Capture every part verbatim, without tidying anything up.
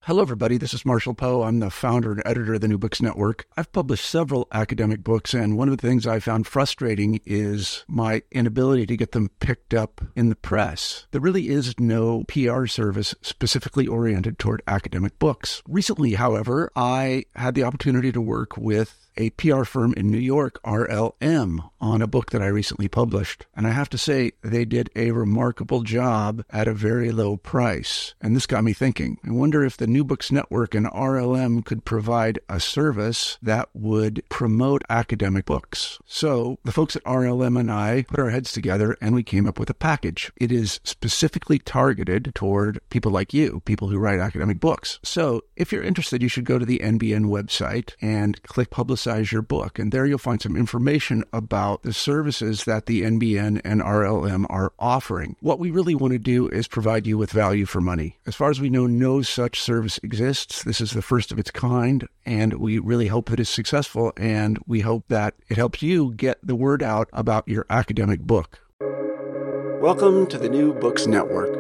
Hello, everybody. This is Marshall Poe. I'm the founder and editor of the New Books Network. I've published several academic books, and one of the things I found frustrating is my inability to get them picked up in the press. There really is no P R service specifically oriented toward academic books. Recently, however, I had the opportunity to work with a P R firm in New York, R L M, on a book that I recently published. And I have to say, they did a remarkable job at a very low price. And this got me thinking. I wonder if the New Books Network and R L M could provide a service that would promote academic books. So the folks at R L M and I put our heads together and we came up with a package. It is specifically targeted toward people like you, people who write academic books. So if you're interested, you should go to the N B N website and click Publicize your book. And there you'll find some information about the services that the N B N and R L M are offering. What we really want to do is provide you with value for money. As far as we know, no such service exists. This is the first of its kind, and we really hope that it's successful, and we hope that it helps you get the word out about your academic book. Welcome to the New Books Network.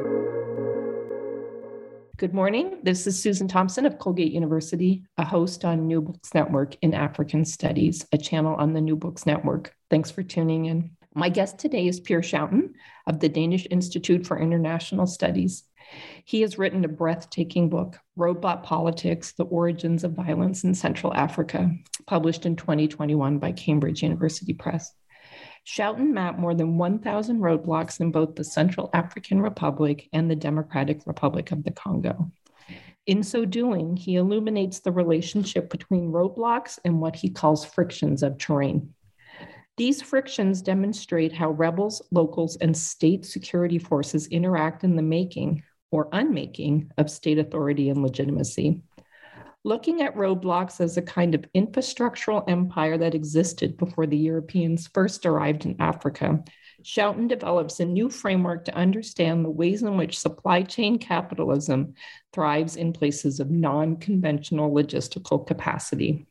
Good morning. This is Susan Thompson of Colgate University, a host on New Books Network in African Studies, a channel on the New Books Network. Thanks for tuning in. My guest today is Per Schouten of the Danish Institute for International Studies. He has written a breathtaking book, Roadblock Politics: The Origins of Violence in Central Africa, published in twenty twenty-one by Cambridge University Press. Schouten mapped more than one thousand roadblocks in both the Central African Republic and the Democratic Republic of the Congo. In so doing, he illuminates the relationship between roadblocks and what he calls frictions of terrain. These frictions demonstrate how rebels, locals, and state security forces interact in the making or unmaking of state authority and legitimacy. Looking at roadblocks as a kind of infrastructural empire that existed before the Europeans first arrived in Africa, Schouten develops a new framework to understand the ways in which supply chain capitalism thrives in places of non-conventional logistical capacity.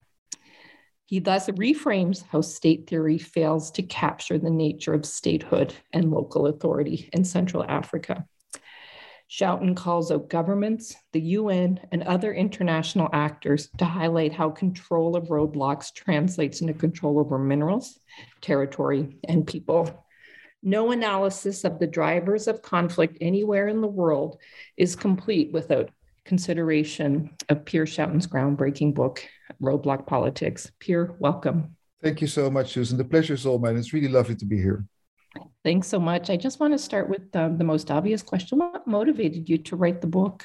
He thus reframes how state theory fails to capture the nature of statehood and local authority in Central Africa. Schouten calls out governments, the U N, and other international actors to highlight how control of roadblocks translates into control over minerals, territory, and people. No analysis of the drivers of conflict anywhere in the world is complete without consideration of Per Schouten's groundbreaking book, Roadblock Politics. Per, welcome. Thank you so much, Susan. The pleasure is all mine. It's really lovely to be here. Thanks so much. I just want to start with um, the most obvious question. What motivated you to write the book?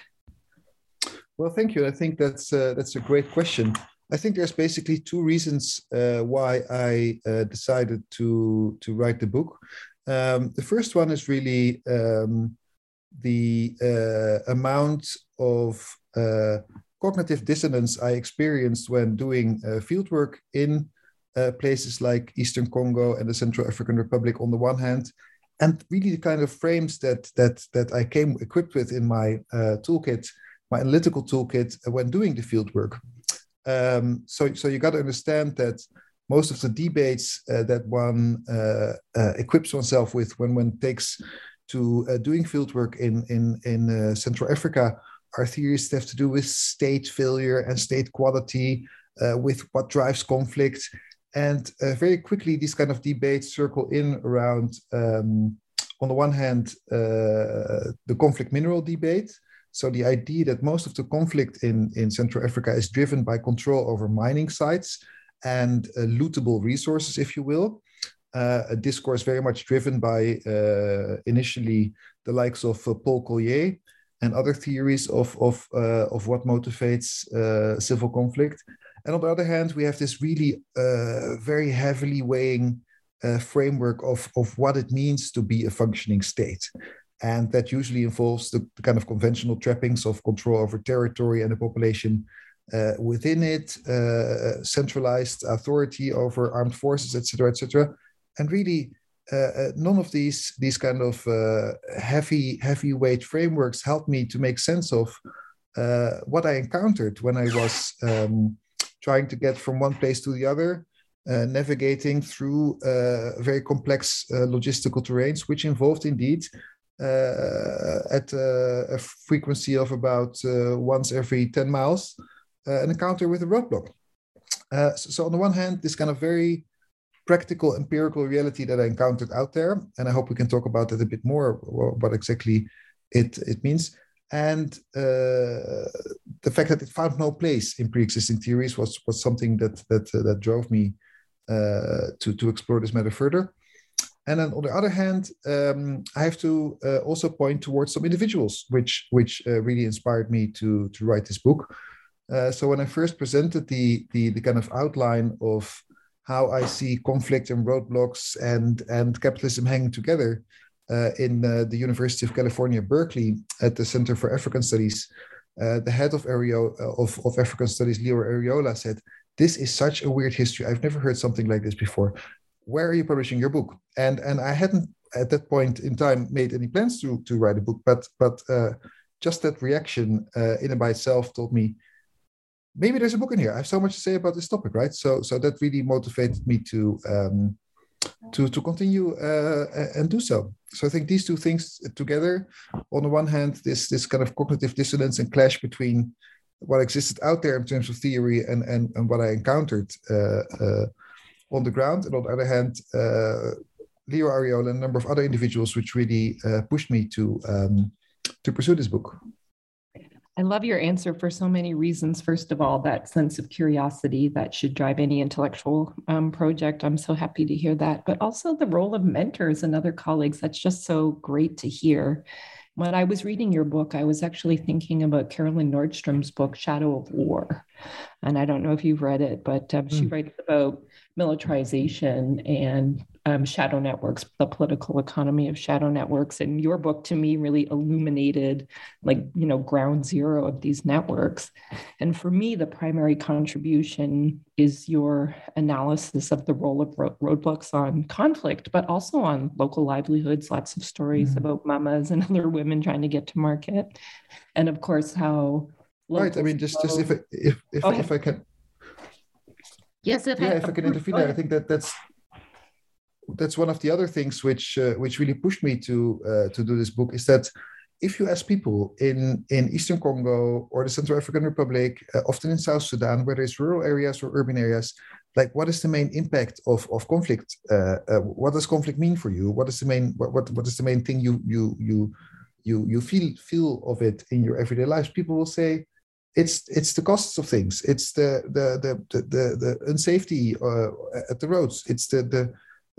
Well, thank you. I think that's uh, that's a great question. I think there's basically two reasons uh, why I uh, decided to to write the book. Um, the first one is really um, the uh, amount of uh, cognitive dissonance I experienced when doing uh, fieldwork in Uh, places like Eastern Congo and the Central African Republic on the one hand, and really the kind of frames that that that I came equipped with in my uh, toolkit, my analytical toolkit when doing the fieldwork. Um, so, so you got to understand that most of the debates uh, that one uh, uh, equips oneself with when one takes to uh, doing fieldwork in in in uh, Central Africa are theories that have to do with state failure and state quality, uh, with what drives conflict. And uh, very quickly, these kind of debates circle in around, um, on the one hand, uh, the conflict mineral debate. So the idea that most of the conflict in, in Central Africa is driven by control over mining sites and uh, lootable resources, if you will. Uh, a discourse very much driven by uh, initially the likes of uh, Paul Collier and other theories of, of, uh, of what motivates uh, civil conflict. And on the other hand, we have this really uh, very heavily weighing uh, framework of, of what it means to be a functioning state. And that usually involves the, the kind of conventional trappings of control over territory and the population uh, within it, uh, centralized authority over armed forces, et cetera, et cetera. And really, uh, none of these, these kind of uh, heavy, heavyweight frameworks helped me to make sense of uh, what I encountered when I was um, trying to get from one place to the other, uh, navigating through uh, very complex uh, logistical terrains, which involved indeed uh, at uh, a frequency of about uh, once every ten miles, uh, an encounter with a roadblock. Uh, so, so on the one hand, this kind of very practical empirical reality that I encountered out there, and I hope we can talk about that a bit more, what exactly it, it means. And uh, the fact that it found no place in pre-existing theories was, was something that, that, uh, that drove me uh, to, to explore this matter further. And then on the other hand, um, I have to uh, also point towards some individuals which, which uh, really inspired me to, to write this book. Uh, so when I first presented the, the, the kind of outline of how I see conflict and roadblocks and, and capitalism hanging together uh, in uh, the University of California, Berkeley, at the Center for African Studies, uh, the head of, Areo, of, of African Studies, Leo Ariola, said, "This is such a weird history. I've never heard something like this before. Where are you publishing your book?" And, and I hadn't at that point in time made any plans to, to write a book, but, but uh, just that reaction uh, in and by itself told me, maybe there's a book in here. I have so much to say about this topic, right? So, so that really motivated me to um, to to continue uh, and do so. So I think these two things together, on the one hand, this this kind of cognitive dissonance and clash between what existed out there in terms of theory and and, and what I encountered uh, uh, on the ground, and on the other hand, uh, Leo Ariola and a number of other individuals, which really uh, pushed me to um, to pursue this book. I love your answer for so many reasons. First of all, that sense of curiosity that should drive any intellectual um, project. I'm so happy to hear that. But also the role of mentors and other colleagues. That's just so great to hear. When I was reading your book, I was actually thinking about Carolyn Nordstrom's book, Shadow of War. And I don't know if you've read it, but um, mm. she writes about militarization and um, shadow networks, the political economy of shadow networks. And your book, to me, really illuminated, like, you know, ground zero of these networks. And for me, the primary contribution is your analysis of the role of ro- roadblocks on conflict, but also on local livelihoods, lots of stories mm. about mamas and other women trying to get to market. And of course, how... Right. I mean, just, just if, if, if, oh, if I can... Yes, if yeah, I, if I can intervene there, I think that that's that's one of the other things which uh, which really pushed me to uh, to do this book, is that if you ask people in, in Eastern Congo or the Central African Republic, uh, often in South Sudan, whether it's rural areas or urban areas, like what is the main impact of, of conflict? Uh, uh, what does conflict mean for you? What is the main what what, what is the main thing you you you you you feel feel of it in your everyday lives? People will say, It's it's the costs of things. It's the the the the the, the unsafety uh, at the roads. It's the the,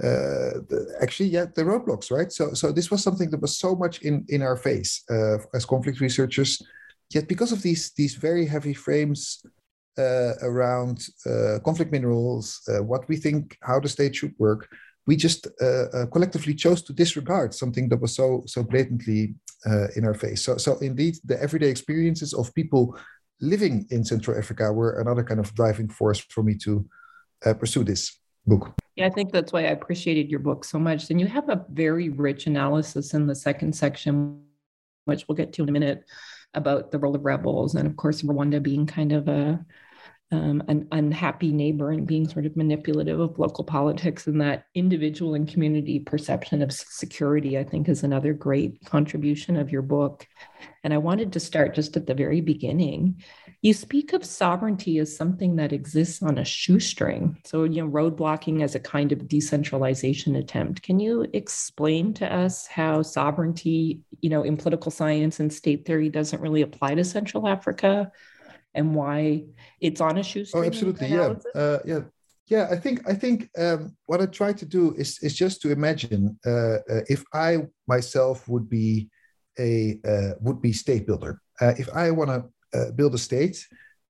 uh, the actually yeah the roadblocks, right? So so this was something that was so much in in our face uh, as conflict researchers. Yet because of these these very heavy frames uh, around uh, conflict minerals, uh, what we think how the state should work, we just uh, uh, collectively chose to disregard something that was so so blatantly uh, in our face. So so indeed, the everyday experiences of people living in Central Africa were another kind of driving force for me to uh, pursue this book. Yeah, I think that's why I appreciated your book so much. And you have a very rich analysis in the second section, which we'll get to in a minute, about the role of rebels. And of course, Rwanda being kind of a um, an unhappy neighbor and being sort of manipulative of local politics, and that individual and community perception of security, I think, is another great contribution of your book. And I wanted to start just at the very beginning. You speak of sovereignty as something that exists on a shoestring. So, you know, roadblocking as a kind of decentralization attempt. Can you explain to us how sovereignty, you know, in political science and state theory doesn't really apply to Central Africa, and why it's on a shoestring? Oh, absolutely. Yeah. Uh, yeah. Yeah. I think, I think um, what I try to do is, is just to imagine uh, uh, if I myself would be a, uh, would be state builder. Uh, if I want to uh, build a state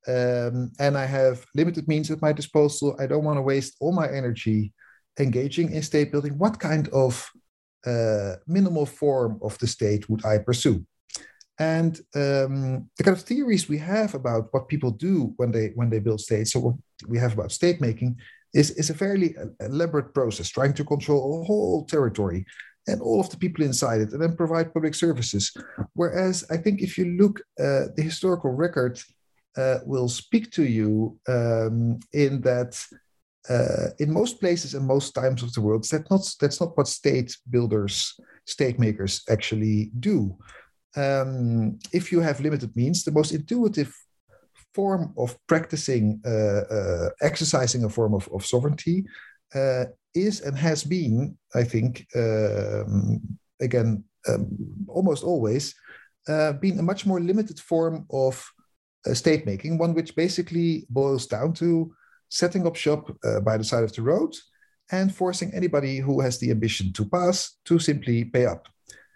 um, and I have limited means at my disposal, I don't want to waste all my energy engaging in state building. What kind of uh, minimal form of the state would I pursue? And um, the kind of theories we have about what people do when they when they build states, so what we have about state making, is, is a fairly elaborate process, trying to control a whole territory and all of the people inside it, and then provide public services. Whereas I think if you look, uh, the historical record uh, will speak to you um, in that uh, in most places and most times of the world, that's not, that's not what state builders state makers actually do. Um, if you have limited means, the most intuitive form of practicing, uh, uh, exercising a form of, of sovereignty uh, is and has been, I think, um, again, um, almost always, uh, been a much more limited form of uh, state making, one which basically boils down to setting up shop uh, by the side of the road and forcing anybody who has the ambition to pass to simply pay up.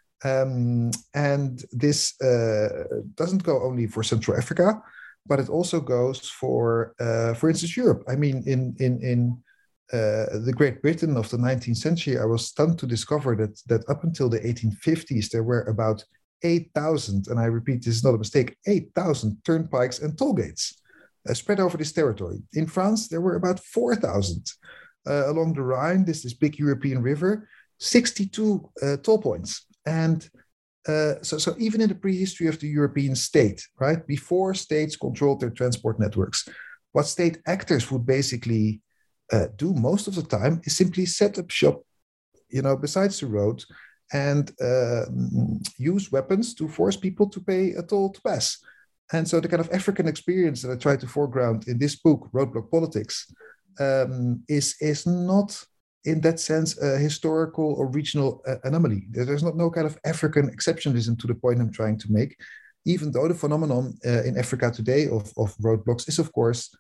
Um, and this uh, doesn't go only for Central Africa, but it also goes for, uh, for instance, Europe. I mean, in in in uh, the Great Britain of the nineteenth century, I was stunned to discover that that up until the eighteen fifties, there were about eight thousand, and I repeat, this is not a mistake, eight thousand turnpikes and toll gates uh, spread over this territory. In France, there were about four thousand. Uh, along the Rhine, this, this big European river, sixty-two uh, toll points. And uh, so, so even in the prehistory of the European state, right, before states controlled their transport networks, what state actors would basically uh, do most of the time is simply set up shop, you know, besides the road and uh, use weapons to force people to pay a toll to pass. And so the kind of African experience that I try to foreground in this book, Roadblock Politics, um, is, is not in that sense a historical or regional uh, anomaly. There's not no kind of African exceptionalism to the point I'm trying to make, even though the phenomenon uh, in Africa today of, of roadblocks is, of course,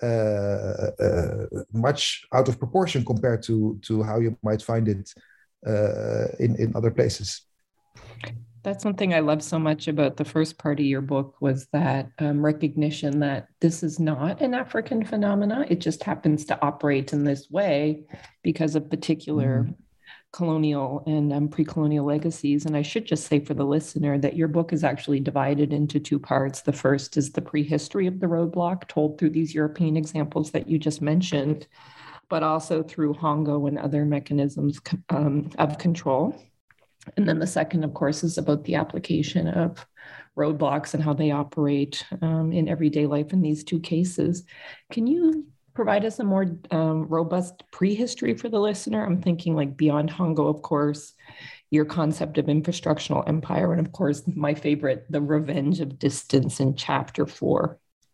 uh, uh, much out of proportion compared to, to how you might find it uh, in, in other places. That's one thing I love so much about the first part of your book was that um, recognition that this is not an African phenomena. It just happens to operate in this way because of particular mm-hmm. colonial and um, pre-colonial legacies. And I should just say for the listener that your book is actually divided into two parts. The first is the prehistory of the roadblock told through these European examples that you just mentioned, but also through Hongo and other mechanisms um, of control. And then the second, of course, is about the application of roadblocks and how they operate um, in everyday life in these two cases. Can you provide us a more um, robust prehistory for the listener? I'm thinking like beyond Hongo, of course, your concept of infrastructural empire, and of course, my favorite, the revenge of distance in chapter four.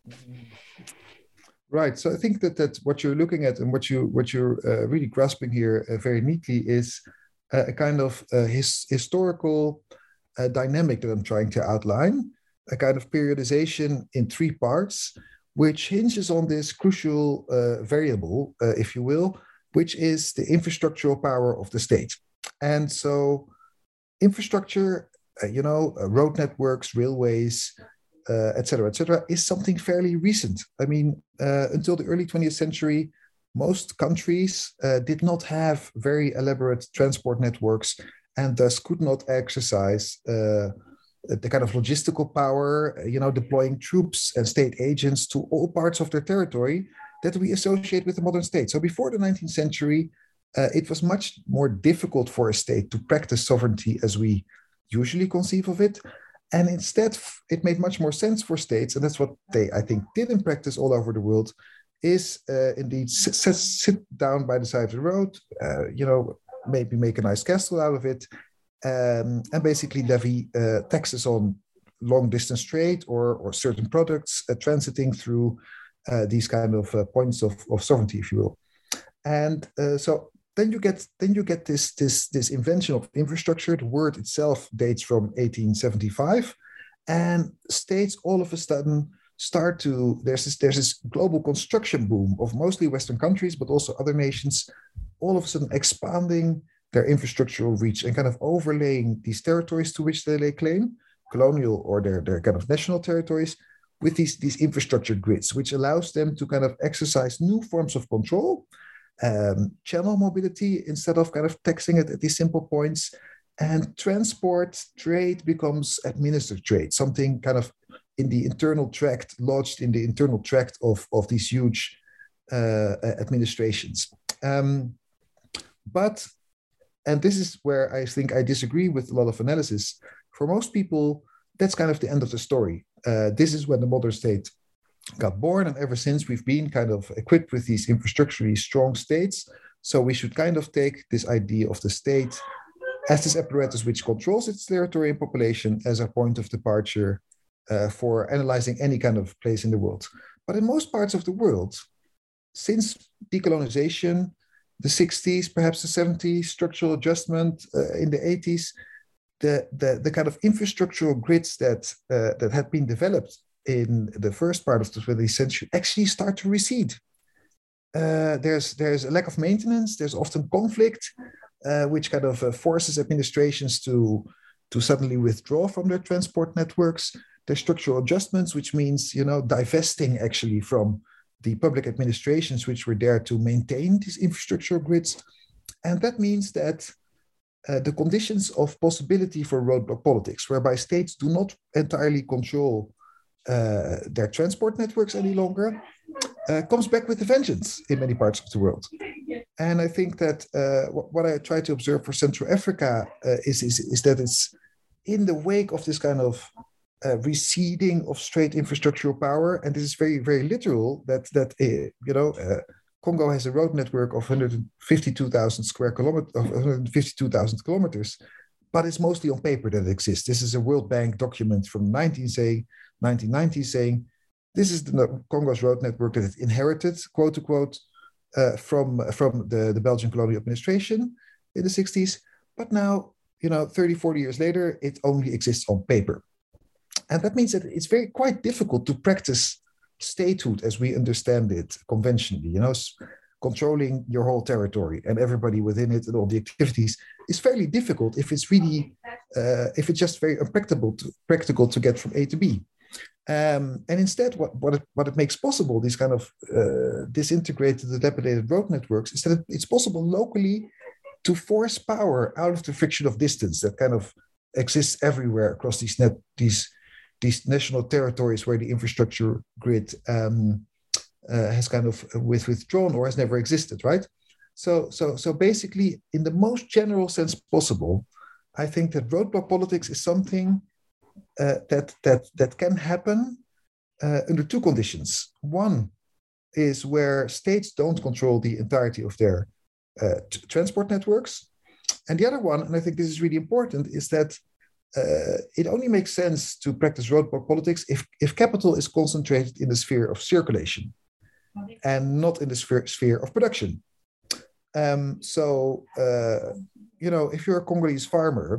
Right. So I think that that what you're looking at and what you what you're uh, really grasping here uh, very neatly is a kind of uh, his, historical uh, dynamic that I'm trying to outline, a kind of periodization in three parts, which hinges on this crucial uh, variable, uh, if you will, which is the infrastructural power of the state. And so infrastructure, uh, you know, uh, road networks, railways, uh, et cetera, et cetera, is something fairly recent. I mean, uh, until the early twentieth century, most countries uh, did not have very elaborate transport networks and thus could not exercise uh, the kind of logistical power, you know, deploying troops and state agents to all parts of their territory that we associate with the modern state. So before the nineteenth century, uh, it was much more difficult for a state to practice sovereignty as we usually conceive of it. And instead, it made much more sense for states, and that's what they, I think, did in practice all over the world, is uh, indeed sit, sit, sit down by the side of the road, uh, you know, maybe make a nice castle out of it, um, and basically levy uh, taxes on long distance trade or, or certain products uh, transiting through uh, these kind of uh, points of, of sovereignty, if you will. And uh, so then you get then you get this, this, this invention of infrastructure. The word itself dates from eighteen seventy-five, and states all of a sudden start to, there's this, there's this global construction boom of mostly Western countries, but also other nations, all of a sudden expanding their infrastructural reach and kind of overlaying these territories to which they lay claim, colonial or their, their kind of national territories, with these, these infrastructure grids, which allows them to kind of exercise new forms of control, um, channel mobility instead of kind of taxing it at these simple points, and transport trade becomes administered trade, something kind of in the internal tract, lodged in the internal tract of, of these huge uh, administrations. Um, but, and this is where I think I disagree with a lot of analysis, for most people, that's kind of the end of the story. Uh, this is when the modern state got born, and ever since we've been kind of equipped with these infrastructurally strong states. So we should kind of take this idea of the state as this apparatus which controls its territory and population as a point of departure uh, for analyzing any kind of place in the world. But in most parts of the world, since decolonization, the sixties, perhaps the seventies, structural adjustment uh, in the eighties, the, the, the kind of infrastructural grids that, uh, that had been developed in the first part of the twentieth century actually start to recede. Uh, there's, there's a lack of maintenance, there's often conflict, uh, which kind of uh, forces administrations to, to suddenly withdraw from their transport networks. There's structural adjustments, which means, you know, divesting actually from the public administrations which were there to maintain these infrastructural grids. And that means that uh, the conditions of possibility for roadblock politics, whereby states do not entirely control uh, their transport networks any longer, uh, comes back with a vengeance in many parts of the world. And I think that uh, what, what I try to observe for Central Africa uh, is, is, is that it's in the wake of this kind of Uh, receding of straight infrastructural power, and this is very, very literal. That that uh, you know, uh, Congo has a road network of one hundred fifty-two thousand square kilometers, of one hundred fifty-two thousand kilometers, but it's mostly on paper that it exists. This is a World Bank document from nineteen nineties saying this is the Congo's road network that it inherited, quote unquote, uh, from from the, the Belgian colonial administration in the sixties. But now, you know, thirty, forty years later, it only exists on paper. And that means that it's very quite difficult to practice statehood as we understand it conventionally, you know, controlling your whole territory and everybody within it and all the activities is fairly difficult if it's really, uh, if it's just very impractical to, practical to get from A to B. Um, and instead, what, what, it, what it makes possible, these kind of uh, disintegrated, dilapidated road networks, is that it's possible locally to force power out of the friction of distance that kind of exists everywhere across these net, these these national territories where the infrastructure grid um, uh, has kind of with withdrawn or has never existed, right? So, so, so basically, in the most general sense possible, I think that roadblock politics is something uh, that that that can happen uh, under two conditions. One is where states don't control the entirety of their uh, t- transport networks, and the other one, and I think this is really important, is that Uh, it only makes sense to practice roadblock politics if, if capital is concentrated in the sphere of circulation and not in the sphere, sphere of production. Um, so, uh, you know, if you're a Congolese farmer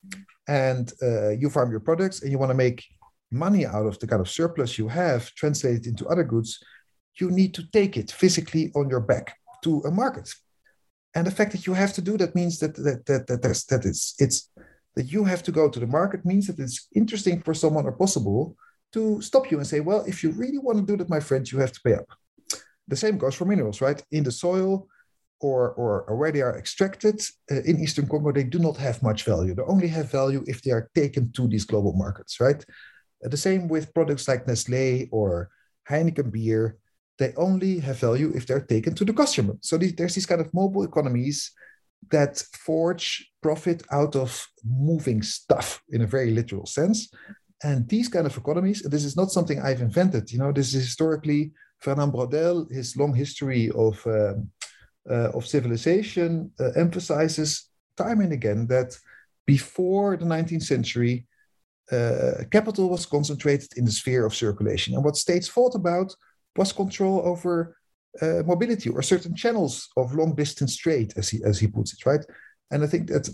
and uh, you farm your products and you want to make money out of the kind of surplus you have translated into other goods, you need to take it physically on your back to a market. And the fact that you have to do that means that that that that, there's, that it's it's that you have to go to the market means that it's interesting for someone or possible to stop you and say, well, if you really want to do that, my friend, you have to pay up. The same goes for minerals, right? In the soil or, or, or where they are extracted uh, in Eastern Congo, they do not have much value. They only have value if they are taken to these global markets, right? Uh, the same with products like Nestlé or Heineken beer. They only have value if they're taken to the customer. So these, there's these kind of mobile economies that forge profit out of moving stuff in a very literal sense. And these kind of economies, this is not something I've invented, you know, this is historically Fernand Braudel, his long history of, um, uh, of civilization uh, emphasizes time and again that before the nineteenth century, uh, capital was concentrated in the sphere of circulation. And what states fought about was control over Uh, mobility or certain channels of long distance trade, as he as he puts it, right? And I think that,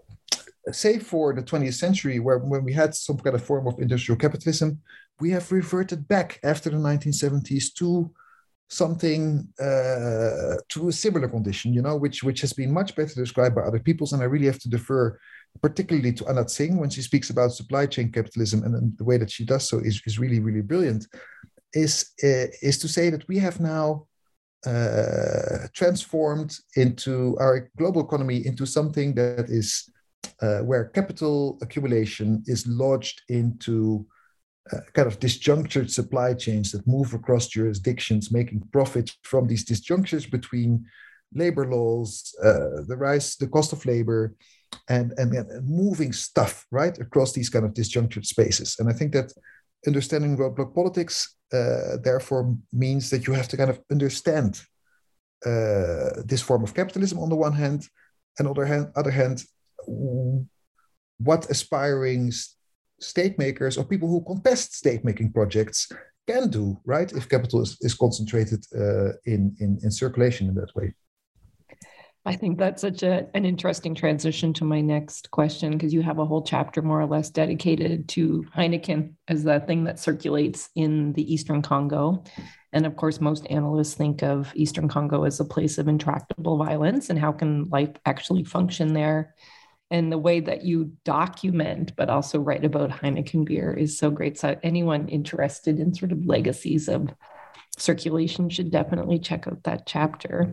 save for the twentieth century, where when we had some kind of form of industrial capitalism, we have reverted back after the nineteen seventies to something uh, to a similar condition, you know, which which has been much better described by other peoples. And I really have to defer particularly to Anat Singh when she speaks about supply chain capitalism, and, and the way that she does so is, is really, really brilliant, is, uh, is to say that we have now uh, transformed into our global economy into something that is uh, where capital accumulation is lodged into uh, kind of disjunctured supply chains that move across jurisdictions, making profit from these disjunctures between labor laws, uh, the rise, the cost of labor, and, and, and moving stuff right across these kind of disjunctured spaces. And I think that understanding roadblock politics uh, therefore means that you have to kind of understand uh, this form of capitalism on the one hand, and on the other hand, other hand, what aspiring state makers or people who contest state-making projects can do, right? If capital is, is concentrated uh, in, in, in circulation in that way. I think that's such a, an interesting transition to my next question, because you have a whole chapter more or less dedicated to Heineken as the thing that circulates in the Eastern Congo. And of course, most analysts think of Eastern Congo as a place of intractable violence, and how can life actually function there? And the way that you document, but also write about Heineken beer is so great. So anyone interested in sort of legacies of circulation should definitely check out that chapter.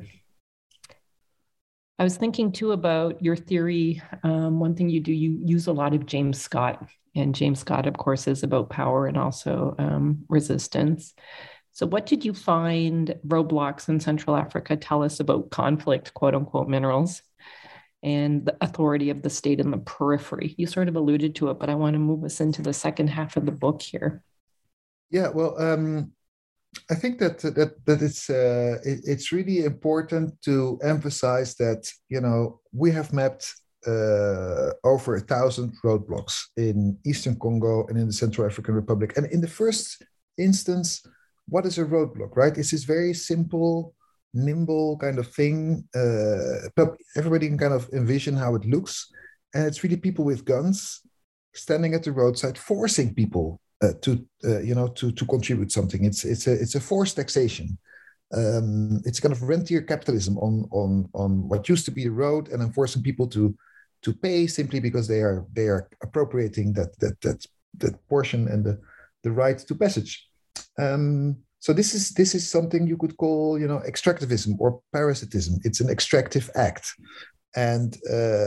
I was thinking too about your theory. Um, one thing you do, you use a lot of James Scott, and James Scott, of course, is about power and also um, resistance. So what did you find roadblocks in Central Africa tell us about conflict, quote unquote, minerals, and the authority of the state in the periphery? You sort of alluded to it, but I want to move us into the second half of the book here. Yeah, well, um, I think that that that it's uh, it, it's really important to emphasize that, you know, we have mapped uh, over a thousand roadblocks in Eastern Congo and in the Central African Republic. And in the first instance, what is a roadblock, right? It's this very simple, nimble kind of thing. Uh, but everybody can kind of envision how it looks, and it's really people with guns standing at the roadside, forcing people Uh, to uh, you know to to contribute something. It's it's a it's a forced taxation. Um, it's kind of rentier capitalism on on on what used to be the road, and enforcing people to to pay simply because they are they are appropriating that that that that portion and the the right to passage. Um, so this is this is something you could call, you know, extractivism or parasitism. It's an extractive act. And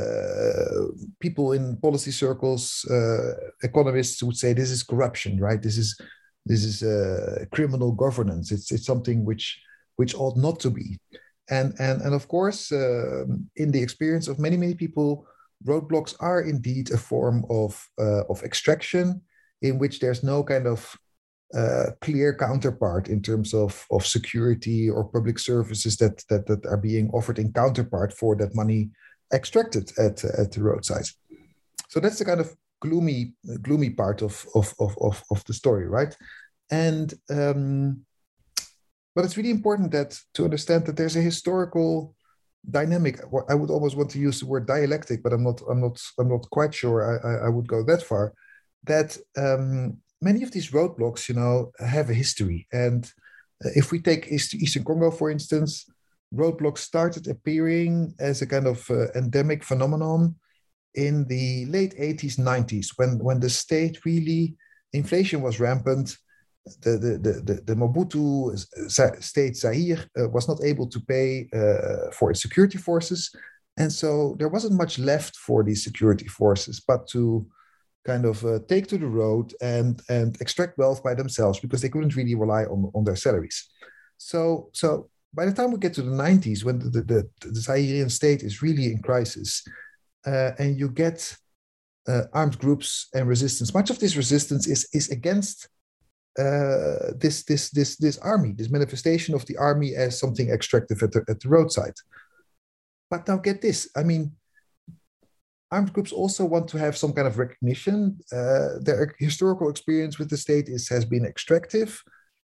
uh, people in policy circles, uh, economists would say this is corruption, right? This is this is uh, criminal governance. It's it's something which which ought not to be. And and and of course, uh, in the experience of many many people, roadblocks are indeed a form of uh, of extraction, in which there's no kind of uh, clear counterpart in terms of of security or public services that that that are being offered in counterpart for that money extracted at at the roadside. So that's the kind of gloomy gloomy part of of of of, of the story, right? And um, but it's really important that to understand that there's a historical dynamic. I would almost want to use the word dialectic, but I'm not I'm not I'm not quite sure I I, I would go that far. That um, many of these roadblocks, you know, have a history. And if we take East, Eastern Congo, for instance, roadblocks started appearing as a kind of uh, endemic phenomenon in the late eighties, nineties, when, when the state really, inflation was rampant. The, the, the, the, the Mobutu state, Zaire, uh, was not able to pay uh, for its security forces. And so there wasn't much left for these security forces, but to kind of uh, take to the road and, and extract wealth by themselves, because they couldn't really rely on, on their salaries. So, so by the time we get to the nineties, when the, the, the Zairean state is really in crisis, uh, and you get uh, armed groups and resistance, much of this resistance is, is against uh, this, this, this, this army, this manifestation of the army as something extractive at the, at the roadside. But now get this, I mean, armed groups also want to have some kind of recognition. Uh, their historical experience with the state is, has been extractive.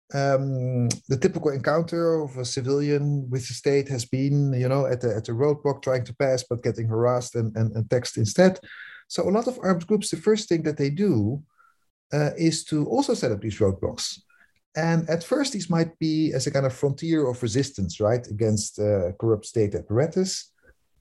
Um, the typical encounter of a civilian with the state has been, you know, at the, at the roadblock trying to pass, but getting harassed and, and, and taxed instead. So a lot of armed groups, the first thing that they do uh, is to also set up these roadblocks. And at first, these might be as a kind of frontier of resistance, right, against uh, corrupt state apparatus.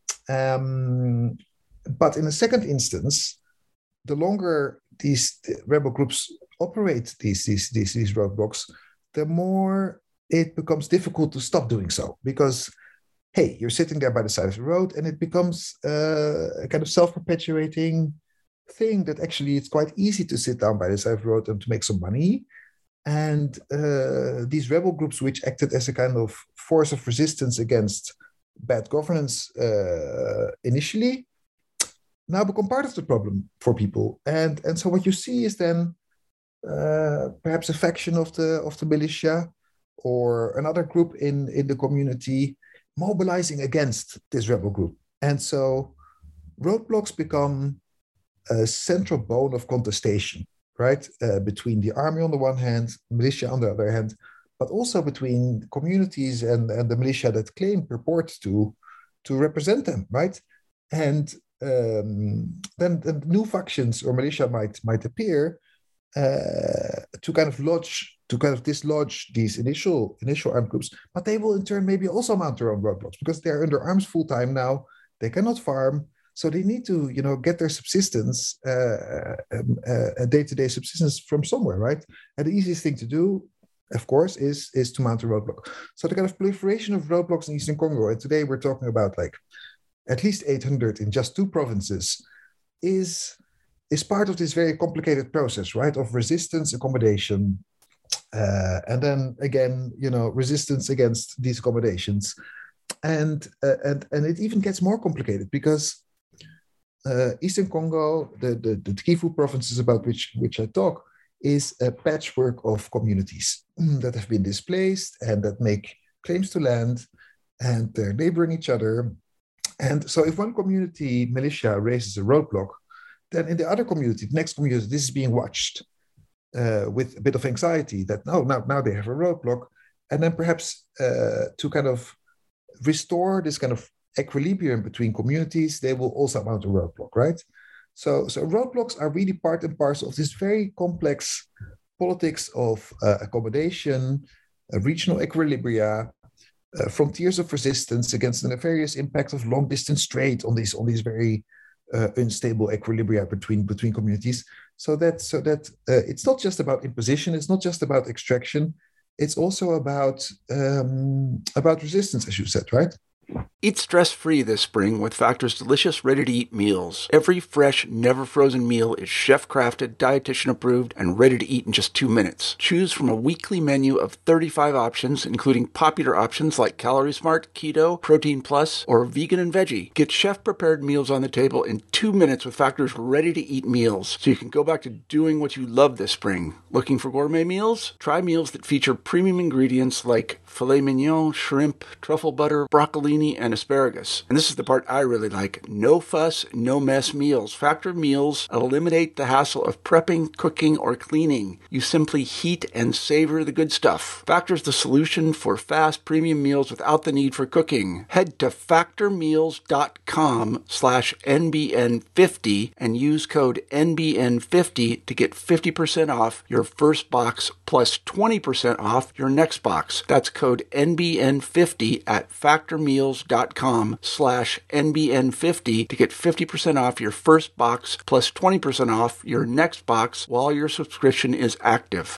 Um, But in a second instance, the longer these rebel groups operate these, these, these, these roadblocks, the more it becomes difficult to stop doing so. Because, hey, you're sitting there by the side of the road, and it becomes uh, a kind of self-perpetuating thing that actually it's quite easy to sit down by the side of the road and to make some money. And uh, these rebel groups, which acted as a kind of force of resistance against bad governance uh, initially, now become part of the problem for people. And, and so what you see is then uh, perhaps a faction of the of the militia or another group in, in the community mobilizing against this rebel group. And so roadblocks become a central bone of contestation, right? Uh, between the army on the one hand, militia on the other hand, but also between communities and, and the militia that claim purport to, to represent them, right? And um, then, then new factions or militia might, might appear uh, to kind of lodge, to kind of dislodge these initial, initial armed groups, but they will in turn maybe also mount their own roadblocks because they're under arms full time now. They cannot farm. So they need to, you know, get their subsistence, uh, um, uh, day-to-day subsistence from somewhere, right? And the easiest thing to do, of course, is, is to mount a roadblock. So the kind of proliferation of roadblocks in Eastern Congo, and today we're talking about like at least eight hundred in just two provinces, is, is part of this very complicated process, right? Of resistance, accommodation, uh, and then again, you know, resistance against these accommodations. And, uh, and, and it even gets more complicated because Uh, Eastern Congo, the, the, the Kivu provinces about which, which I talk, is a patchwork of communities that have been displaced and that make claims to land, and they're neighboring each other. And so if one community militia raises a roadblock, then in the other community, the next community, this is being watched uh, with a bit of anxiety that, no, now, now they have a roadblock. And then perhaps uh, to kind of restore this kind of equilibrium between communities, they will also mount a roadblock, right? So, so roadblocks are really part and parcel of this very complex politics of uh, accommodation, uh, regional equilibria, uh, frontiers of resistance against the nefarious impact of long-distance trade on these on these very uh, unstable equilibria between between communities. So that so that uh, it's not just about imposition, it's not just about extraction, it's also about um, about resistance, as you said, right? Eat stress-free this spring with Factor's delicious, ready-to-eat meals. Every fresh, never-frozen meal is chef-crafted, dietitian-approved, and ready to eat in just two minutes. Choose from a weekly menu of thirty-five options, including popular options like Calorie Smart, Keto, Protein Plus, or Vegan and Veggie. Get chef-prepared meals on the table in two minutes with Factor's ready-to-eat meals, so you can go back to doing what you love this spring. Looking for gourmet meals? Try meals that feature premium ingredients like filet mignon, shrimp, truffle butter, broccolini, and asparagus. And this is the part I really like. No fuss, no mess meals. Factor meals eliminate the hassle of prepping, cooking, or cleaning. You simply heat and savor the good stuff. Factor's the solution for fast premium meals without the need for cooking. Head to factormeals.com slash NBN50 and use code N B N fifty to get fifty percent off your first box plus twenty percent off your next box. That's code N B N fifty at factormeals.com slash N B N fifty to get fifty percent off your first box plus twenty percent off your next box while your subscription is active.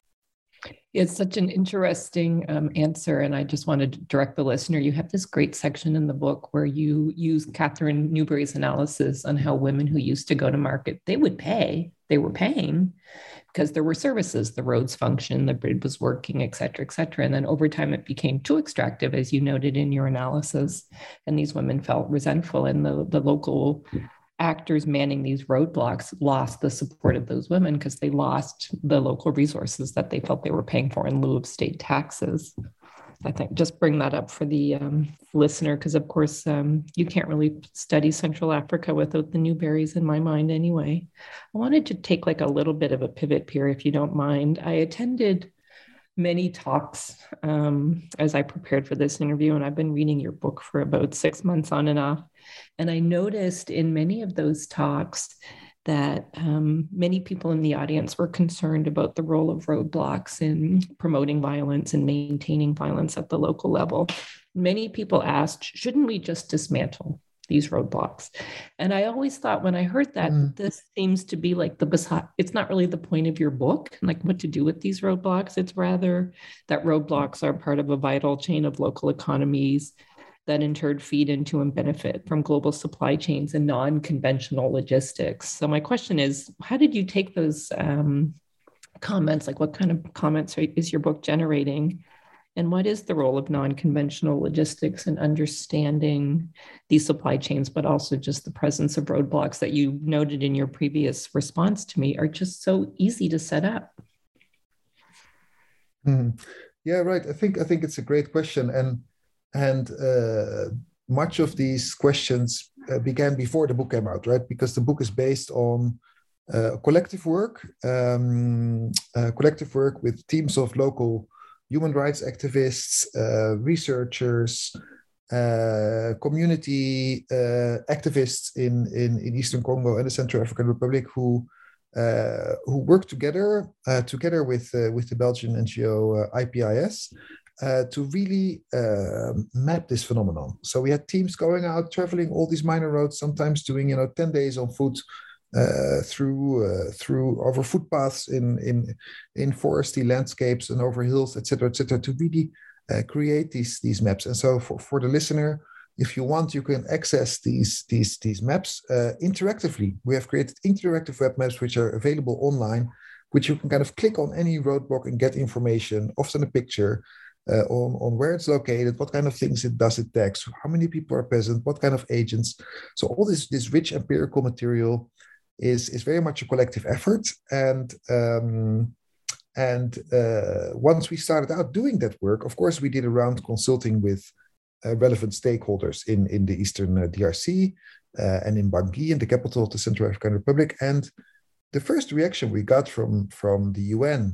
It's such an interesting um, answer. And I just wanted to direct the listener. You have this great section in the book where you use Catherine Newberry's analysis on how women who used to go to market, they would pay, they were paying because there were services, the roads functioned, the grid was working, et cetera, et cetera. And then over time, it became too extractive, as you noted in your analysis. And these women felt resentful, and the, the local actors manning these roadblocks lost the support of those women because they lost the local resources that they felt they were paying for in lieu of state taxes. I think just bring that up for the um, listener, because of course um, you can't really study Central Africa without the Newberries in my mind anyway. I wanted to take like a little bit of a pivot here, if you don't mind. I attended many talks um, as I prepared for this interview, and I've been reading your book for about six months on and off. And I noticed in many of those talks that um, many people in the audience were concerned about the role of roadblocks in promoting violence and maintaining violence at the local level. Many people asked, shouldn't we just dismantle these roadblocks? And I always thought when I heard that, mm. this seems to be like the, it's not really the point of your book, like what to do with these roadblocks. It's rather that roadblocks are part of a vital chain of local economies that in turn feed into and benefit from global supply chains and non-conventional logistics. So my question is, how did you take those um, comments? Like what kind of comments is your book generating? And what is the role of non-conventional logistics in understanding these supply chains, but also just the presence of roadblocks that you noted in your previous response to me are just so easy to set up? Mm. Yeah, right. I think I think it's a great question. And And uh, much of these questions uh, began before the book came out, right? Because the book is based on uh, collective work, um, uh, collective work with teams of local human rights activists, uh, researchers, uh, community uh, activists in, in, in Eastern Congo and the Central African Republic who uh, who work together uh, together with uh, with the Belgian N G O uh, I P I S uh, to really uh, map this phenomenon. So we had teams going out, traveling all these minor roads, sometimes doing you know ten days on foot. Uh, through uh, through over footpaths in in in foresty landscapes and over hills, et cetera, et cetera, to really uh, create these these maps. And so for, for the listener, if you want, you can access these these these maps uh, interactively. We have created interactive web maps which are available online, which you can kind of click on any roadblock and get information, often a picture. Uh, on, on where it's located, what kind of things it does it tax, how many people are present, what kind of agents. So all this this rich empirical material is is very much a collective effort, and um, and uh, once we started out doing that work, of course we did around consulting with uh, relevant stakeholders in in the Eastern uh, D R C uh, and in Bangui, in the capital of the Central African Republic. And the first reaction we got from from the U N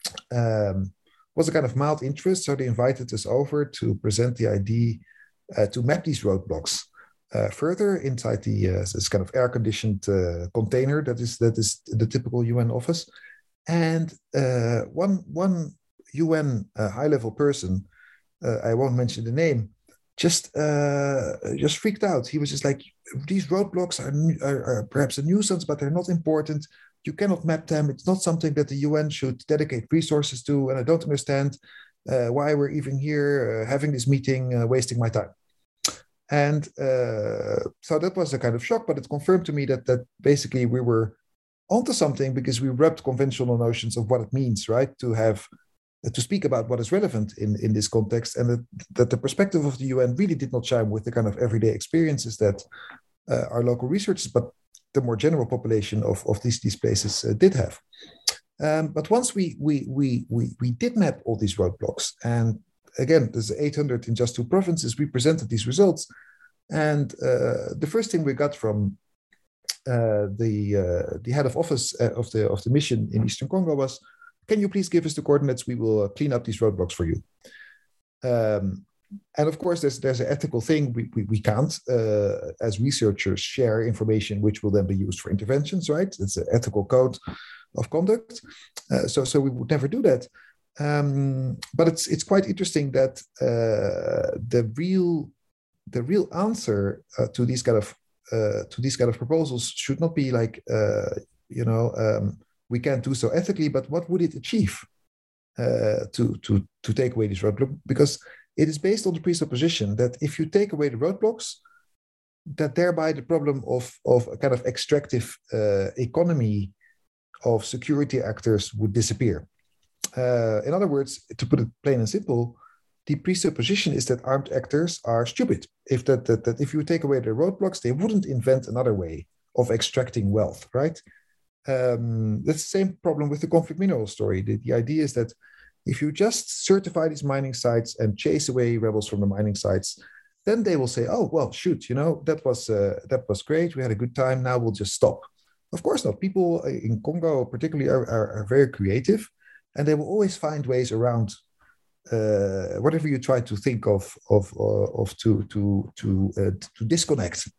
um, was a kind of mild interest. So they invited us over to present the idea uh, to map these roadblocks Uh, further inside the uh, this kind of air-conditioned uh, container that is that is the typical U N office, and uh, one one U N uh, high-level person, uh, I won't mention the name, just uh, just freaked out. He was just like, these roadblocks are, are, are perhaps a nuisance, but they're not important. You cannot map them. It's not something that the U N should dedicate resources to, and I don't understand uh, why we're even here uh, having this meeting, uh, wasting my time. And uh, so that was a kind of shock, but it confirmed to me that that basically we were onto something, because we rubbed conventional notions of what it means, right, to have uh, to speak about what is relevant in, in this context, and that, that the perspective of the U N really did not chime with the kind of everyday experiences that uh, our local researchers, but the more general population of, of these, these places uh, did have. Um, but once we, we, we, we, we did map all these roadblocks, and again, there's eight hundred in just two provinces, we presented these results. And uh, the first thing we got from uh, the uh, the head of office uh, of the of the mission in Eastern Congo was, can you please give us the coordinates? We will uh, clean up these roadblocks for you. Um, and of course, there's there's an ethical thing. We we, we can't, uh, as researchers, share information which will then be used for interventions, right? It's an ethical code of conduct. Uh, so so we would never do that. Um, but it's it's quite interesting that uh, the real the real answer uh, to these kind of uh, to these kind of proposals should not be like uh, you know um, we can't do so ethically, but what would it achieve uh, to to to take away these roadblocks? Because it is based on the presupposition that if you take away the roadblocks, that thereby the problem of of a kind of extractive uh, economy of security actors would disappear. Uh, in other words, to put it plain and simple, the presupposition is that armed actors are stupid. If that, that, that if you take away their roadblocks, they wouldn't invent another way of extracting wealth, right? Um, that's the same problem with the conflict mineral story. The, the idea is that if you just certify these mining sites and chase away rebels from the mining sites, then they will say, oh, well, shoot, you know, that was uh, that was great. We had a good time. Now we'll just stop. Of course not. People in Congo particularly are, are, are very creative. And they will always find ways around uh, whatever you try to think of of uh, of to to to uh, to disconnect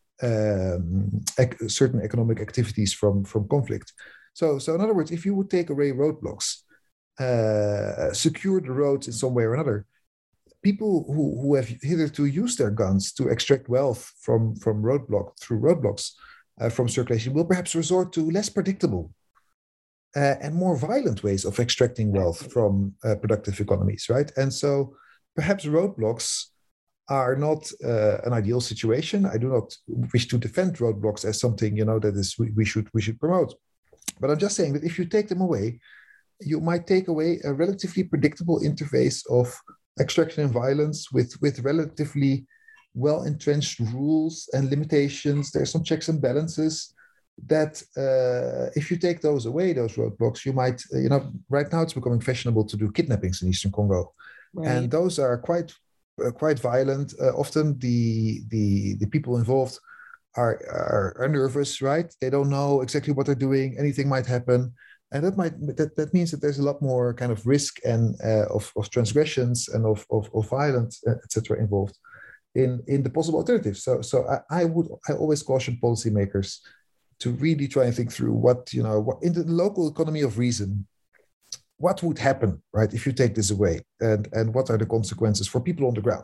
um, ec- certain economic activities from from conflict. So so in other words, if you would take away roadblocks, uh, secure the roads in some way or another, people who who have hitherto used their guns to extract wealth from from roadblock through roadblocks uh, from circulation will perhaps resort to less predictable Uh, and more violent ways of extracting wealth from uh, productive economies, right? And so perhaps roadblocks are not uh, an ideal situation. I do not wish to defend roadblocks as something, you know, that is we, we should we should promote. But I'm just saying that if you take them away, you might take away a relatively predictable interface of extraction and violence with, with relatively well-entrenched rules and limitations. There's some checks and balances that uh, if you take those away, those roadblocks, you might, you know, right now it's becoming fashionable to do kidnappings in Eastern Congo. Right. And those are quite uh, quite violent. Uh, often the the the people involved are, are are nervous, right? They don't know exactly what they're doing. Anything might happen, and that might that, that means that there's a lot more kind of risk and uh, of of transgressions and of of, of violence, et cetera, involved in in the possible alternatives. So so I, I would I always caution policymakers to really try and think through what, you know, what in the local economy of reason, what would happen, right, if you take this away, and and what are the consequences for people on the ground.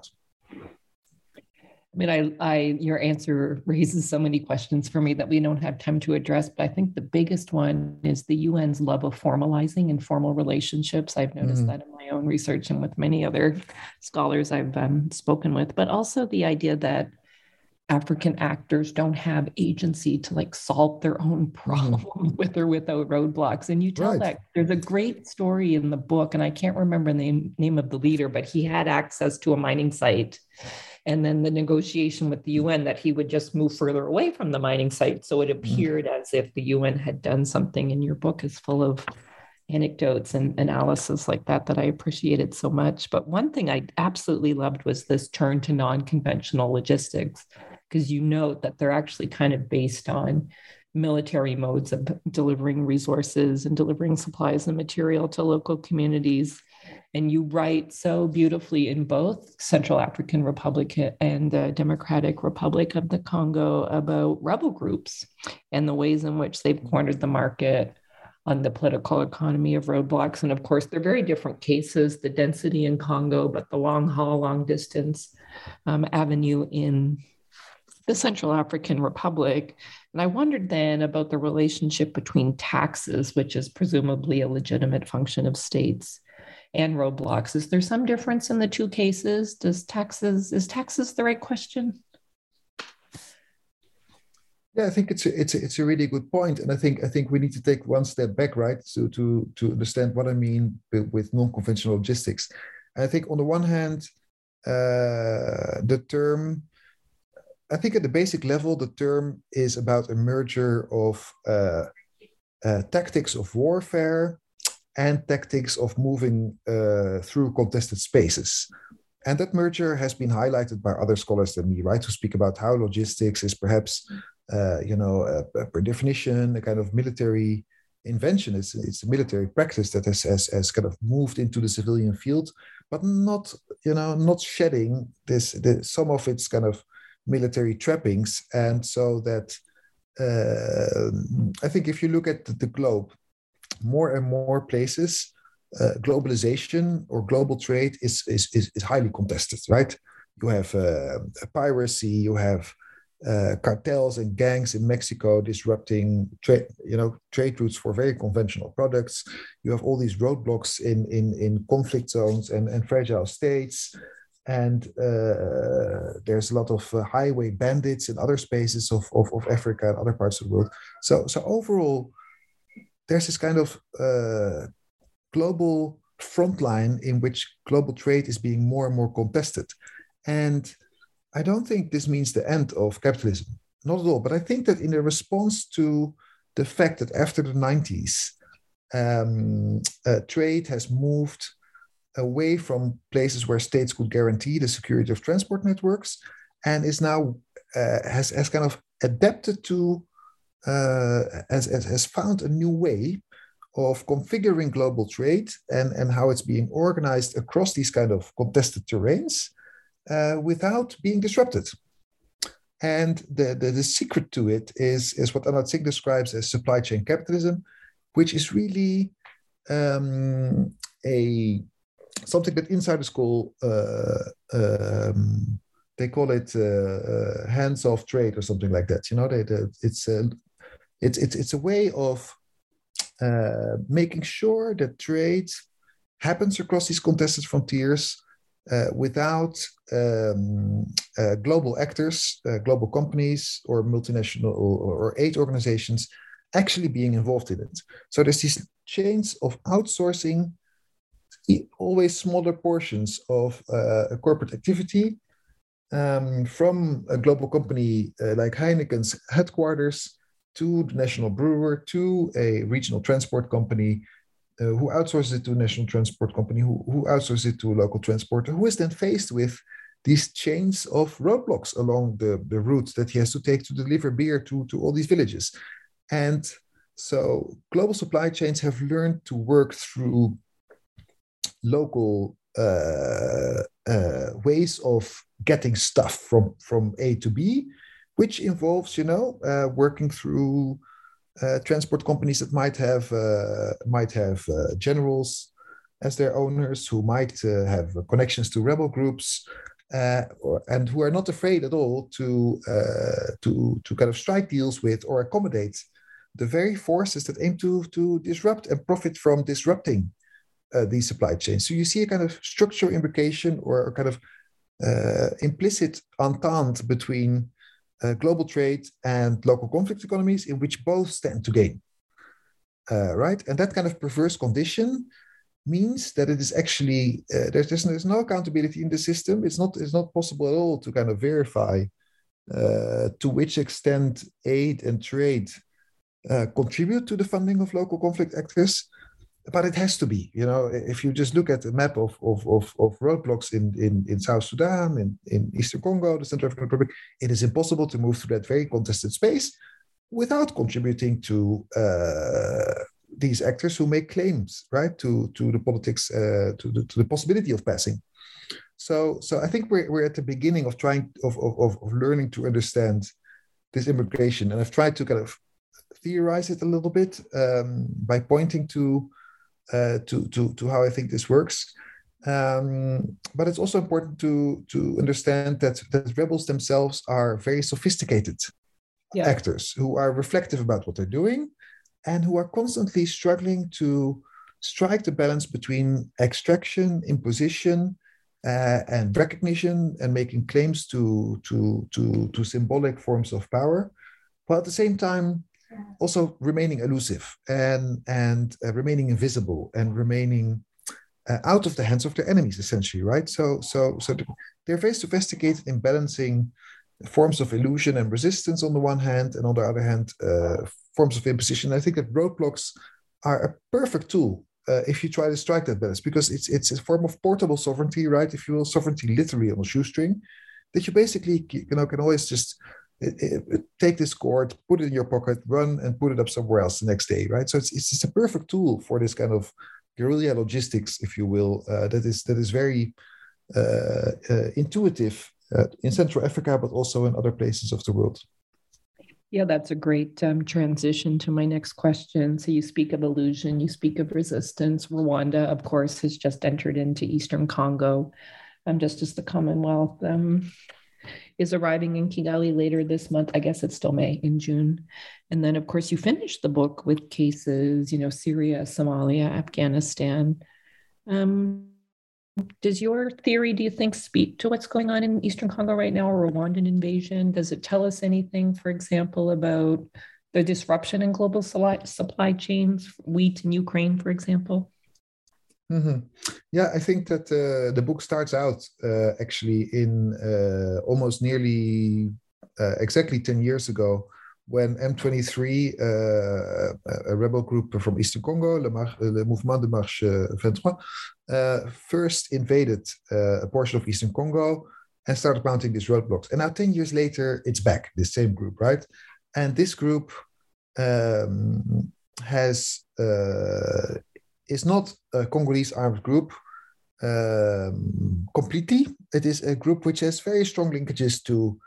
I mean, I, I, your answer raises so many questions for me that we don't have time to address, but I think the biggest one is the U N's love of formalizing informal relationships. I've noticed mm. that in my own research and with many other scholars I've um, spoken with, but also the idea that African actors don't have agency to like solve their own problem mm. with or without roadblocks. And you tell right. that there's a great story in the book, and I can't remember the name, name of the leader, but he had access to a mining site. And then the negotiation with the U N that he would just move further away from the mining site. So it appeared mm. as if the U N had done something. And your book is full of anecdotes and analysis like that that I appreciated so much. But one thing I absolutely loved was this turn to non-conventional logistics, because you note that they're actually kind of based on military modes of delivering resources and delivering supplies and material to local communities. And you write so beautifully in both Central African Republic and the Democratic Republic of the Congo about rebel groups and the ways in which they've cornered the market on the political economy of roadblocks. And of course, they're very different cases, the density in Congo, but the long haul, long distance um, avenue in the Central African Republic. And I wondered then about the relationship between taxes, which is presumably a legitimate function of states, and roadblocks. Is there some difference in the two cases? Does taxes, is taxes the right question? Yeah, I think it's a, it's a, it's a really good point, and I think I think we need to take one step back, right, to to to understand what I mean with, with non-conventional logistics. And I think on the one hand, uh, the term, I think at the basic level, the term is about a merger of uh, uh, tactics of warfare and tactics of moving uh, through contested spaces. And that merger has been highlighted by other scholars than me, right, who speak about how logistics is perhaps, uh, you know, uh, per definition, a kind of military invention. It's, it's a military practice that has, has, has kind of moved into the civilian field, but not, you know, not shedding this, this some of its kind of military trappings. And so that, uh, I think if you look at the globe, more and more places, uh, globalization or global trade is, is, is, is highly contested, right? You have uh, piracy, you have uh, cartels and gangs in Mexico disrupting trade, you know, trade routes for very conventional products. You have all these roadblocks in, in, in conflict zones and, and fragile states. And uh, there's a lot of uh, highway bandits in other spaces of, of, of Africa and other parts of the world. So, so overall, there's this kind of uh, global front line in which global trade is being more and more contested. And I don't think this means the end of capitalism, not at all. But I think that in a response to the fact that after the nineties, um, uh, trade has moved away from places where states could guarantee the security of transport networks, and is now uh, has, has kind of adapted to Uh, has, has found a new way of configuring global trade and, and how it's being organized across these kind of contested terrains uh, without being disrupted. And the, the, the secret to it is, is what Anat Singh describes as supply chain capitalism, which is really um, a something that insiders call uh, um, they call it uh, uh, hands-off trade or something like that. You know, they, they, it's a It's, it's, it's a way of uh, making sure that trade happens across these contested frontiers uh, without um, uh, global actors, uh, global companies, or multinational or, or aid organizations actually being involved in it. So there's these chains of outsourcing, always smaller portions of uh, a corporate activity um, from a global company uh, like Heineken's headquarters to the national brewer, to a regional transport company uh, who outsources it to a national transport company, who, who outsources it to a local transporter, who is then faced with these chains of roadblocks along the, the routes that he has to take to deliver beer to, to all these villages. And so global supply chains have learned to work through local uh, uh, ways of getting stuff from, from A to B, which involves, you know, uh, working through uh, transport companies that might have uh, might have uh, generals as their owners, who might uh, have connections to rebel groups, uh, or, and who are not afraid at all to uh, to to kind of strike deals with or accommodate the very forces that aim to to disrupt and profit from disrupting uh, these supply chains. So you see a kind of structural implication or a kind of uh, implicit entente between uh, global trade and local conflict economies, in which both stand to gain. Uh, right, and that kind of perverse condition means that it is actually uh, there's, there's there's no accountability in the system. It's not it's not possible at all to kind of verify uh, to which extent aid and trade uh, contribute to the funding of local conflict actors. But it has to be, you know, if you just look at the map of, of, of, of roadblocks in, in, in South Sudan, in, in Eastern Congo, the Central African Republic, it is impossible to move through that very contested space without contributing to uh, these actors who make claims, right, to, to the politics, uh, to, the, to the possibility of passing. So, so I think we're, we're at the beginning of trying, of, of, of learning to understand this immigration. And I've tried to kind of theorize it a little bit um, by pointing to Uh, to, to, to how I think this works. Um, but it's also important to, to understand that, that rebels themselves are very sophisticated yeah. actors who are reflective about what they're doing and who are constantly struggling to strike the balance between extraction, imposition, uh, and recognition, and making claims to, to, to, to symbolic forms of power, while at the same time also remaining elusive and and uh, remaining invisible and remaining uh, out of the hands of their enemies, essentially, right? So so so they're very sophisticated in balancing forms of illusion and resistance on the one hand, and on the other hand, uh, forms of imposition. I think that roadblocks are a perfect tool uh, if you try to strike that balance, because it's it's a form of portable sovereignty, right? If you will, sovereignty literally on a shoestring, that you basically you know can always just It, it, it, take this cord, put it in your pocket, run and put it up somewhere else the next day, right? So it's it's, it's a perfect tool for this kind of guerrilla logistics, if you will, uh, that is that is very uh, uh, intuitive uh, in Central Africa, but also in other places of the world. Yeah, that's a great um, transition to my next question. So you speak of illusion, you speak of resistance. Rwanda, of course, has just entered into Eastern Congo, um, just as the Commonwealth um, is arriving in Kigali later this month. I guess it's still May, in June. And then, of course, you finish the book with cases, you know, Syria, Somalia, Afghanistan. Um, does your theory, do you think, speak to what's going on in Eastern Congo right now, or Rwandan invasion? Does it tell us anything, for example, about the disruption in global supply chains, wheat in Ukraine, for example? Mm-hmm. Yeah, I think that uh, the book starts out uh, actually in uh, almost nearly uh, exactly ten years ago, when M twenty-three, uh, a rebel group from Eastern Congo, Le, Mar- Le Mouvement de Marche twenty-three, uh, first invaded uh, a portion of Eastern Congo and started mounting these roadblocks. And now ten years later, it's back, the same group, right? And this group um, has... Uh, is not a Congolese armed group um, completely. It is a group which has very strong linkages to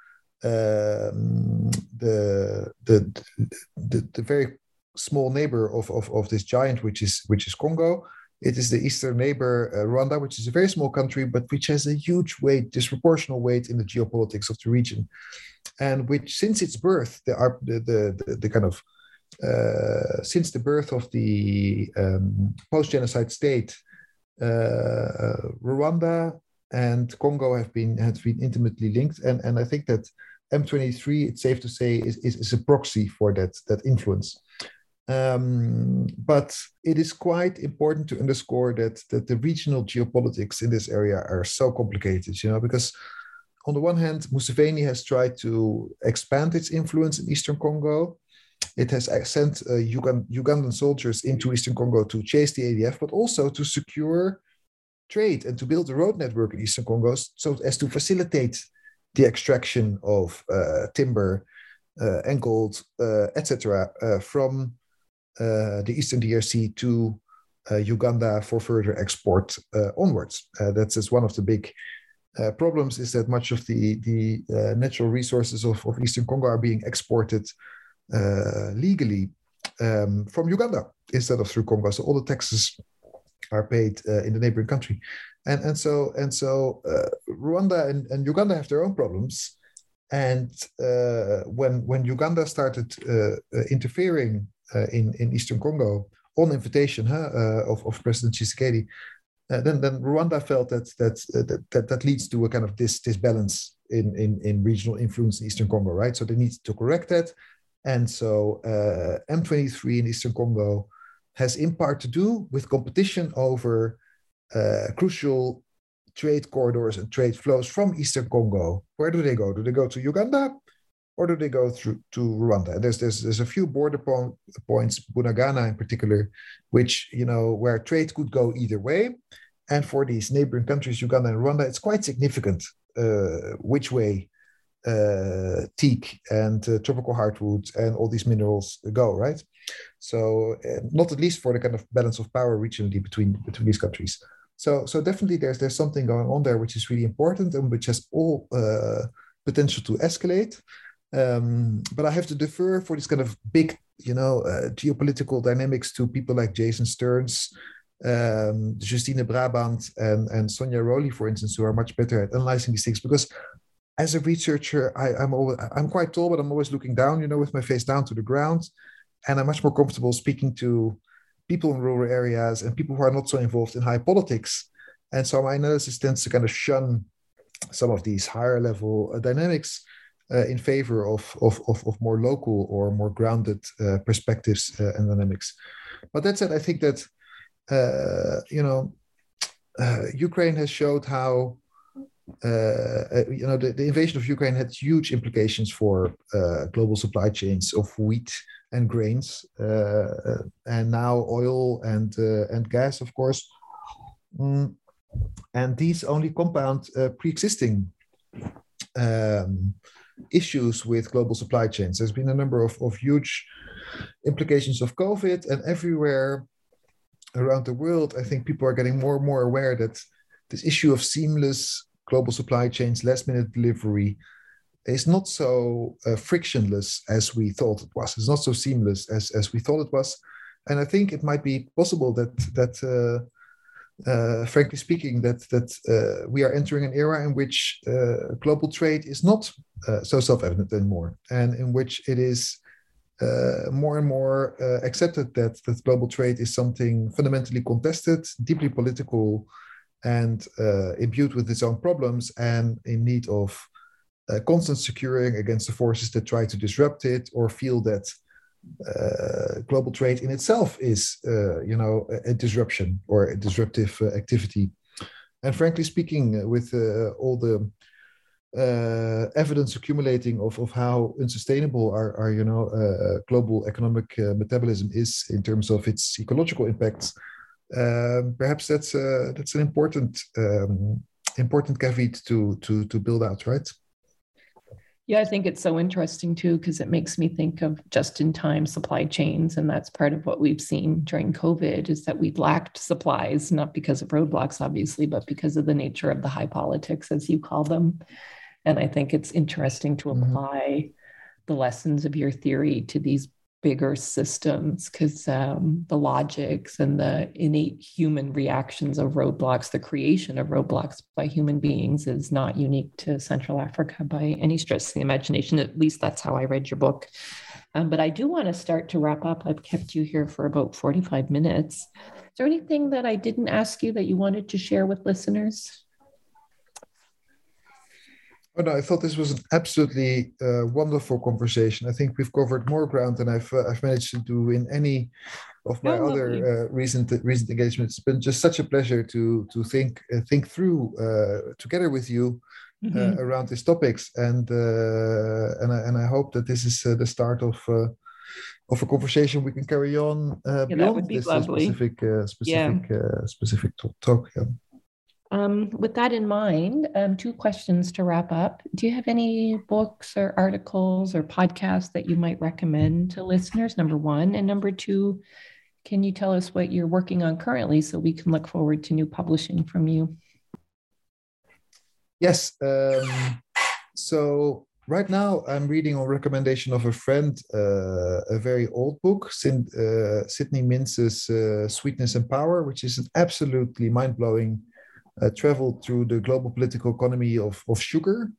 um, the, the, the the very small neighbor of, of, of this giant, which is which is Congo. It is the eastern neighbor, uh, Rwanda, which is a very small country, but which has a huge weight, disproportional weight in the geopolitics of the region, and which, since its birth, the the the, the, the kind of Uh, since the birth of the um, post-genocide state, uh, Rwanda and Congo have been have been intimately linked, and and I think that M twenty-three, it's safe to say, is is, is a proxy for that that influence. Um, but it is quite important to underscore that that the regional geopolitics in this area are so complicated, you know, because on the one hand, Museveni has tried to expand its influence in Eastern Congo. It has sent uh, Ugand- Ugandan soldiers into Eastern Congo to chase the A D F, but also to secure trade and to build a road network in Eastern Congo so as to facilitate the extraction of uh, timber uh, and gold, uh, et cetera, uh, from uh, the Eastern D R C to uh, Uganda for further export uh, onwards. Uh, that's, that's one of the big uh, problems, is that much of the, the uh, natural resources of, of Eastern Congo are being exported uh, legally um, from Uganda instead of through Congo. So all the taxes are paid uh, in the neighboring country. And, and so, and so uh, Rwanda and, and Uganda have their own problems. And uh, when, when Uganda started uh, uh, interfering uh, in, in Eastern Congo on invitation huh, uh, of, of President Tshisekedi, uh, then, then Rwanda felt that that, uh, that that that leads to a kind of this disbalance in, in, in regional influence in Eastern Congo, right? So they need to correct that. And so uh, M twenty-three in Eastern Congo has in part to do with competition over uh, crucial trade corridors and trade flows from Eastern Congo. Where do they go? Do they go to Uganda, or do they go through to Rwanda? And there's there's there's a few border po- points, Bunagana in particular, which you know where trade could go either way. And for these neighboring countries, Uganda and Rwanda, it's quite significant uh, which way uh, teak and uh, tropical hardwoods and all these minerals go, right? So uh, not at least for the kind of balance of power regionally between between these countries. So so definitely there's there's something going on there which is really important and which has all uh, potential to escalate. Um, but I have to defer for this kind of big, you know, uh, geopolitical dynamics to people like Jason Stearns, um, Justine Brabant, and and Sonia Rowley, for instance, who are much better at analyzing these things. Because as a researcher, I, I'm always, I'm quite tall, but I'm always looking down, you know, with my face down to the ground, and I'm much more comfortable speaking to people in rural areas and people who are not so involved in high politics. And so my analysis tends to kind of shun some of these higher level uh, dynamics uh, in favor of, of, of, of more local or more grounded uh, perspectives uh, and dynamics. But that said, I think that, uh, you know, uh, Ukraine has showed how, uh, you know, the, the invasion of Ukraine had huge implications for uh, global supply chains of wheat and grains, uh, and now oil and uh, and gas, of course. Mm. And these only compound uh, pre-existing um, issues with global supply chains. There's been a number of, of huge implications of COVID, and everywhere around the world, I think people are getting more and more aware that this issue of seamless global supply chains, last-minute delivery, is not so uh, frictionless as we thought it was. It's not so seamless as, as we thought it was. And I think it might be possible that, that uh, uh, frankly speaking, that, that uh, we are entering an era in which uh, global trade is not uh, so self-evident anymore, and in which it is uh, more and more uh, accepted that, that global trade is something fundamentally contested, deeply political, and uh, imbued with its own problems, and in need of Uh, constant securing against the forces that try to disrupt it or feel that uh, global trade in itself is, uh, you know, a, a disruption or a disruptive uh, activity. And frankly speaking, uh, with uh, all the uh, evidence accumulating of, of how unsustainable our, our you know, uh, global economic uh, metabolism is in terms of its ecological impacts, um, perhaps that's uh, that's an important um, important caveat to to to build out, right? Yeah, I think it's so interesting too, because it makes me think of just-in-time supply chains. And that's part of what we've seen during COVID, is that we've lacked supplies, not because of roadblocks, obviously, but because of the nature of the high politics, as you call them. And I think it's interesting to apply mm-hmm. the lessons of your theory to these bigger systems, because um, the logics and the innate human reactions of roadblocks, the creation of roadblocks by human beings, is not unique to Central Africa by any stretch of the imagination. At least that's how I read your book. Um, but I do want to start to wrap up. I've kept you here for about forty-five minutes. Is there anything that I didn't ask you that you wanted to share with listeners? Oh, no, I thought this was an absolutely uh, wonderful conversation. I think we've covered more ground than I've uh, I've managed to do in any of my oh, other uh, recent recent engagements. It's been just such a pleasure to to think uh, think through uh, together with you uh, mm-hmm. around these topics, and uh, and I, and I hope that this is uh, the start of uh, of a conversation we can carry on uh, yeah, beyond be this uh, specific uh, specific yeah. uh, specific talk. Yeah. Um, with that in mind, um, two questions to wrap up. Do you have any books or articles or podcasts that you might recommend to listeners? Number one. And number two, can you tell us what you're working on currently so we can look forward to new publishing from you? Yes. Um, so right now I'm reading on recommendation of a friend, uh, a very old book, Sid, uh, Sidney Mintz's uh, Sweetness and Power, which is an absolutely mind-blowing uh, travel through the global political economy of, of sugar,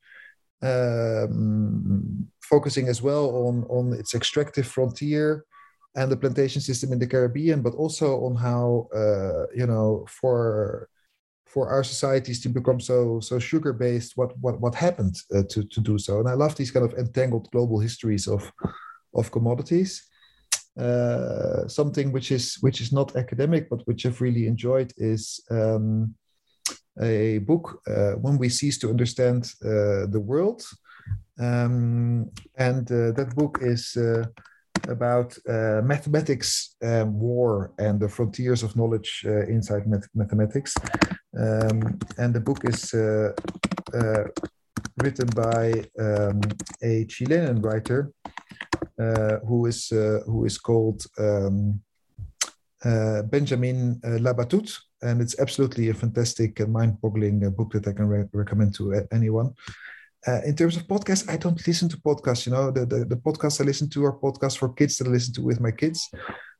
um, focusing as well on, on its extractive frontier and the plantation system in the Caribbean, but also on how, uh, you know, for for our societies to become so so sugar based, what what what happened uh, to to do so. And I love these kind of entangled global histories of of commodities. Uh, something which is which is not academic, but which I've really enjoyed is um, a book, uh, When We Cease to Understand uh, the World, um, and uh, that book is uh, about uh, mathematics um, war and the frontiers of knowledge uh, inside math- mathematics. Um, and the book is uh, uh, written by um, a Chilean writer uh, who is uh, who is called um, uh, Benjamin uh, Labatut, and it's absolutely a fantastic and mind-boggling uh, book that I can re- recommend to uh, anyone. Uh, in terms of podcasts, I don't listen to podcasts. You know, the, the the podcasts I listen to are podcasts for kids that I listen to with my kids.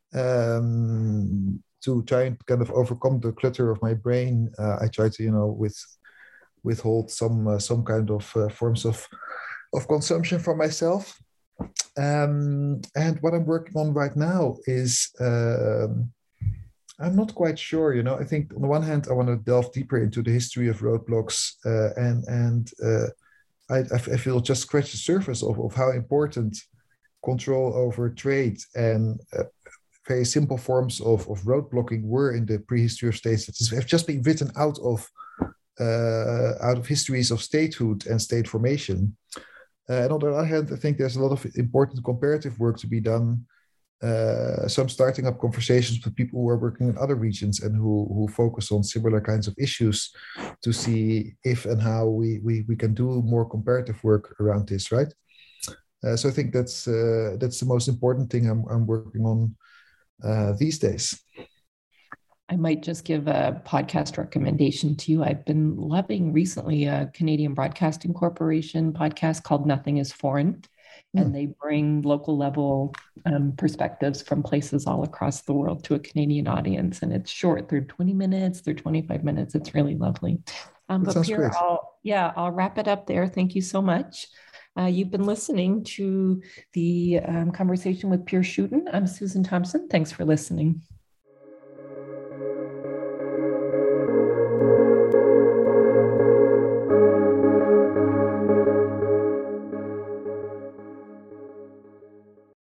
Um, to try and kind of overcome the clutter of my brain, uh, I try to, you know, with withhold some uh, some kind of uh, forms of of consumption for myself. Um, and what I'm working on right now is uh, I'm not quite sure. You know, I think on the one hand I want to delve deeper into the history of roadblocks, uh, and and uh, I, I feel just scratch the surface of, of how important control over trade and uh, very simple forms of, of road blocking were in the prehistory of states that have just been written out of uh, out of histories of statehood and state formation. Uh, and on the other hand, I think there's a lot of important comparative work to be done. Uh, so I'm starting up conversations with people who are working in other regions and who who focus on similar kinds of issues to see if and how we we, we can do more comparative work around this, right? Uh, so I think that's uh, that's the most important thing I'm I'm working on Uh, these days. I might just give a podcast recommendation to you. I've been loving recently a Canadian Broadcasting Corporation podcast called Nothing is Foreign, mm. and they bring local level um, perspectives from places all across the world to a Canadian audience. And it's short. They're twenty minutes, they're twenty-five minutes. It's really lovely. Um, but Pierre, great. I'll, yeah, I'll wrap it up there. Thank you so much. Uh, you've been listening to the um, conversation with Pierre Schouten. I'm Susan Thompson. Thanks for listening.